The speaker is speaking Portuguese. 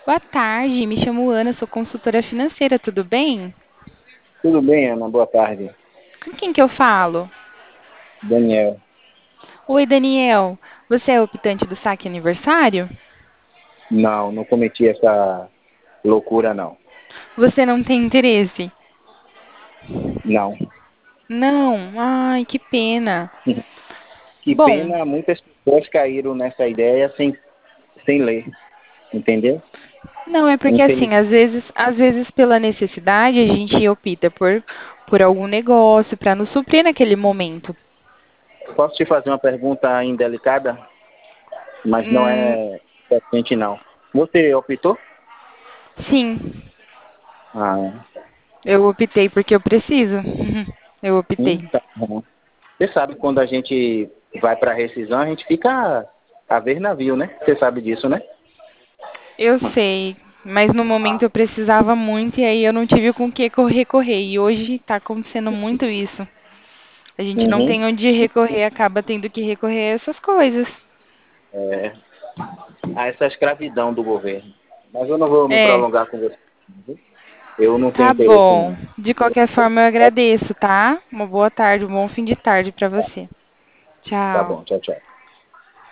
Boa tarde, me chamo Ana, sou consultora financeira, tudo bem? Tudo bem, Ana? Boa tarde. Com quem que eu falo? Daniel. Oi, Daniel. Você é optante do saque aniversário? Não, não cometi essa loucura, não. Você não tem interesse? Não. Não, ai, que pena. Que Bom, pena, muitas pessoas caíram nessa ideia sem ler, entendeu? não é porque assim, Infeliz... às vezes pela necessidade a gente opta por algum negócio para nos suprir naquele momento. Posso te fazer uma pergunta indelicada, mas não Hum, é frequente, não. Você optou? sim, Ah, eu optei porque eu preciso. Eu optei. tá bom. Você sabe quando a gente vai para rescisão, a gente fica a ver navio, né? Você sabe disso, né? Eu sei, mas no momento eu precisava muito e aí eu não tive com o que recorrer. E hoje está acontecendo muito isso. A gente não Uhum. tem onde recorrer, acaba tendo que recorrer a essas coisas. É, a essa escravidão do governo. Mas eu não vou me É, prolongar com você. Eu não tenho tá interesse, bom. não. De qualquer forma, eu agradeço, tá? Uma boa tarde, um bom fim de tarde para você. Tá Tchau. bom, tchau, tchau.